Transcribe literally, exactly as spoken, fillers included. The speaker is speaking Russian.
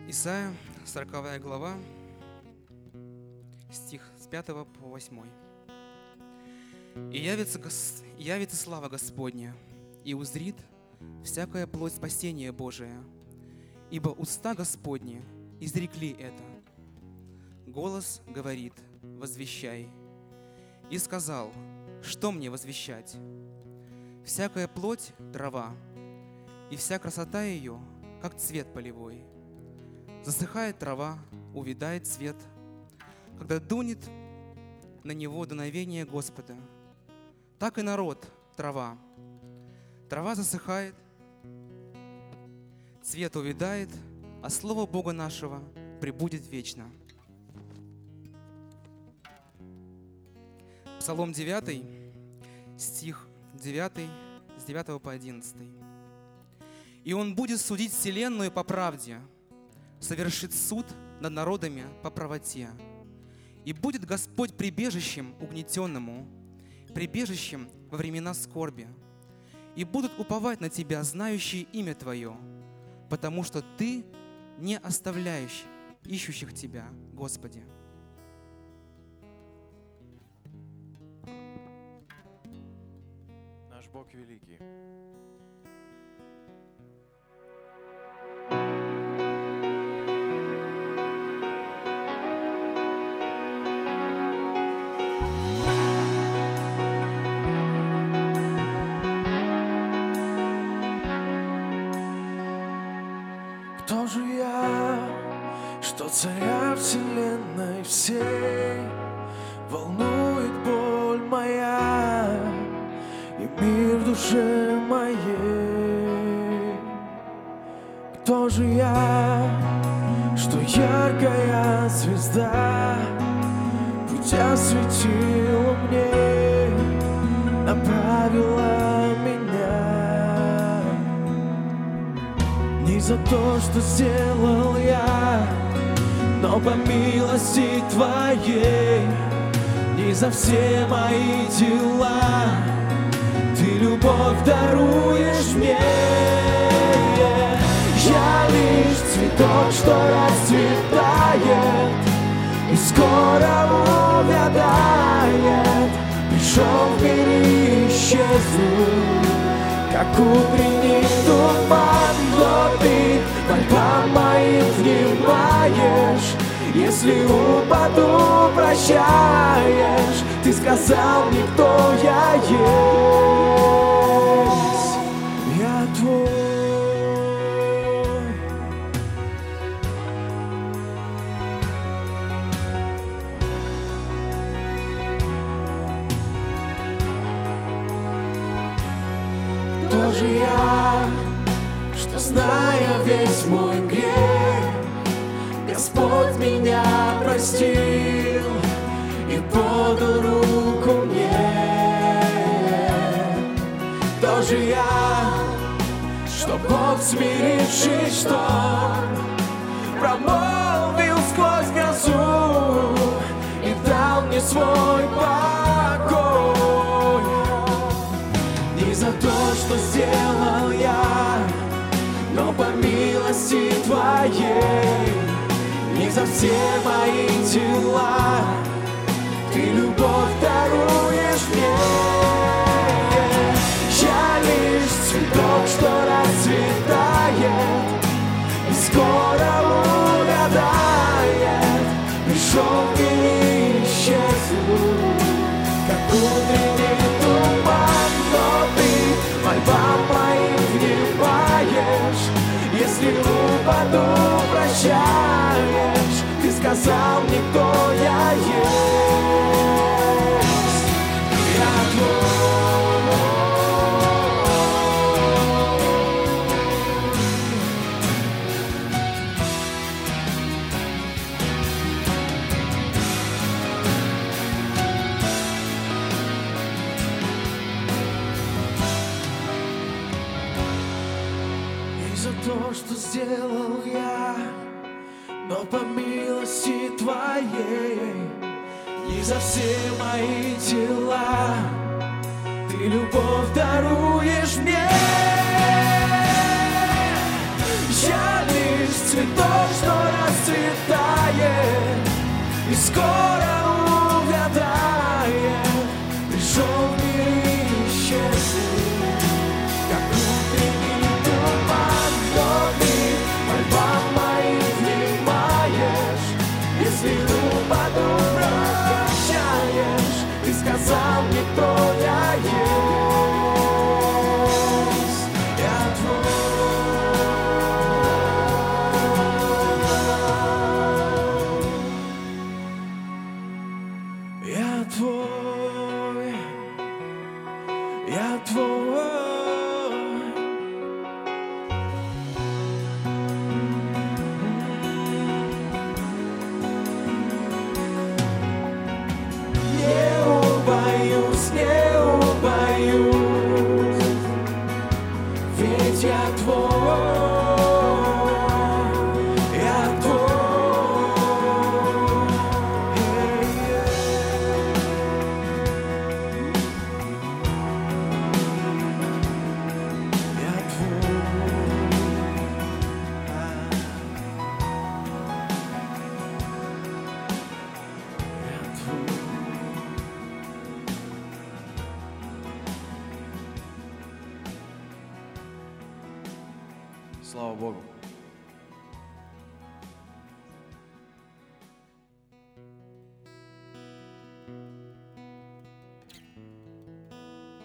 Исайя, сороковая глава, стих с пятого по восьмой. «И явится, гос... явится слава Господня, и узрит всякая плоть спасения Божия, ибо уста Господни изрекли это. Голос говорит: возвещай. И сказал: что мне возвещать? Всякая плоть — трава, и вся красота ее, как цвет полевой. Засыхает трава, увядает цвет, когда дунет на него дуновение Господа. Так и народ — трава. Трава засыхает, цвет увядает, а слово Бога нашего пребудет вечно». Псалом девятый, стих девятый, с девятого по одиннадцатый. «И Он будет судить вселенную по правде, совершит суд над народами по правоте. И будет Господь прибежищем угнетенному, прибежищем во времена скорби. И будут уповать на Тебя, знающие имя Твое, потому что Ты не оставляешь ищущих Тебя, Господи». Наш Бог великий. Кто же я, что царя вселенной всей волнует боль моя и мир в душе моей? Кто же я, что яркая звезда путь осветила мне, направила меня? Не за то, что сделал я, но по милости Твоей, не за все мои дела, Ты любовь даруешь мне. Я лишь цветок, что расцветает и скоро увядает. Пришел в мир и исчезнуть, как утренний туман, но Ты мольбам моим внимаешь. Если упаду, прощаешь. Ты сказал мне, кто я есть. Я Твой. Кто же я, что, зная весь мой грех, Господь меня простил и подал руку мне? Кто же я, что Бог, смиривший шторм, промолвил сквозь грозу и дал мне свой покой? Не за то, что сделал я, но по милости Твоей, не за все мои дела, Ты любовь даруешь мне. Я лишь цветок, что расцветает и скоро увядает. Пришел в мир и исчезнул, как утренний туман, но Ты мольбам моим внимаешь. Если упаду, прощаешь. Ты сказал мне, кто я есть. Я Твой. Не за то, что сделал я, но по милости Твоей, не за все мои дела, Ты любовь даруешь мне. Я лишь цветок, что расцветает и скоро увядает. Пришел в мир и исчезнет, как утренний туман вдохни, мольбам моим внимаешь. Если упаду, прощаешь, ты сказал мне, кто я есть. Я твой, я твой, я твой. Не убоюсь, не убоюсь, ведь я твой, я твой. Я твой. Я твой. Слава Богу.